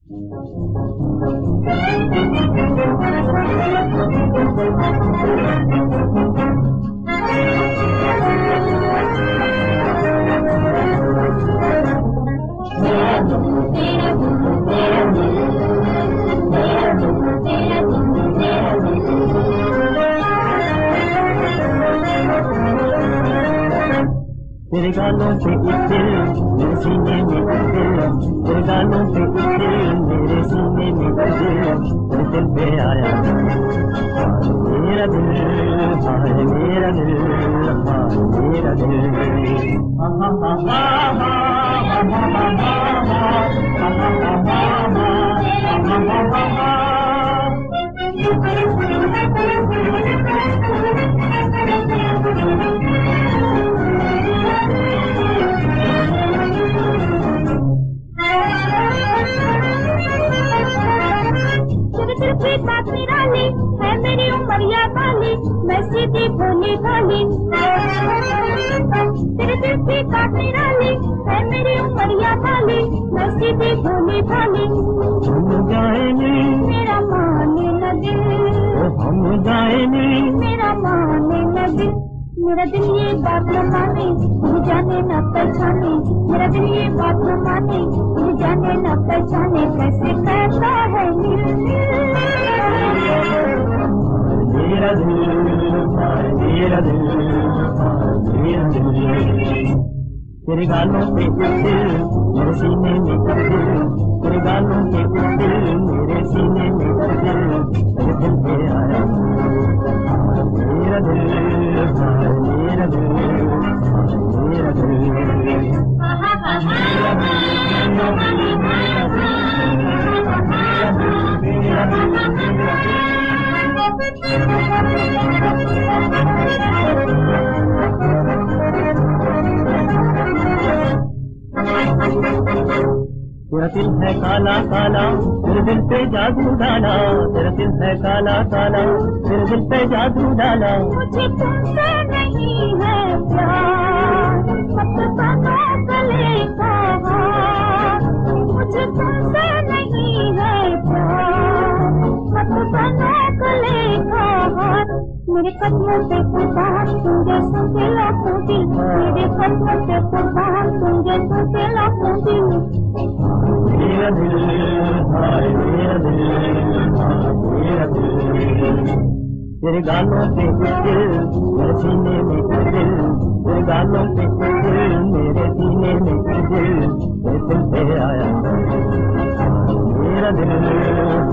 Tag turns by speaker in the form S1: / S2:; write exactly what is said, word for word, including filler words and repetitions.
S1: तेरे गालों पे एक दिल मेरे सीने में एक दिल, तेरे गालों पे एक दिल मेरे सीने में एक दिल, तेरे दिल पे आया मेरा दिल, हाय मेरा दिल, हाय मेरा दिल। हा हा हा हा हा हा हा हा हा।
S2: बात निराली है मेरी उमरिया वाली, मैं सीधी भोली भाली। तेरे दिल की बात निराली है मेरी उमरिया वाली, मैं सीधी भोली भाली।
S1: हम जाएंगे
S2: मेरा माने न दिल,
S1: हम जाएंगे
S2: मेरा माने न दिल। मेरा दिल ये बात न माने, मुझे जाने न पहचाने। मेरा दिल ये बात न माने, मुझे जाने न पहचाने। कैसे कहता है नील
S1: मेरा दिल, मेरा दिल, मेरा दिल। तेरे गालों पे एक दिल मेरे सीने में एक दिल, तेरे गालों पे एक दिल मेरे सीने में एक दिल, तेरे दिल पे आया मेरा दिल, मेरा दिल, मेरा दिल। तेरा दिल है काला काला, तेरे दिल पे जादू डाला, तेरा दिल है काला काला, तेरे दिल पे जादू डाला।
S2: मुझे तुमसे नहीं है प्यार, मत बनो गले का हार। मुझे तुमसे नहीं है प्यार, मत बनो गले का हार। मेरे कदमों पे कुर्बान तुम जैसों के लाखों दिल, मेरे कदमों पे कुर्बान तुम जैसों के लाखों दिल।
S1: मेरा दिल, हाय मेरा दिल, हाय मेरा दिल। तेरे गालों पे एक दिल मेरे सीने में एक दिल, तेरे गालों पे एक दिल मेरे सीने में एक दिल, तेरे दिल पे आया मेरा दिल।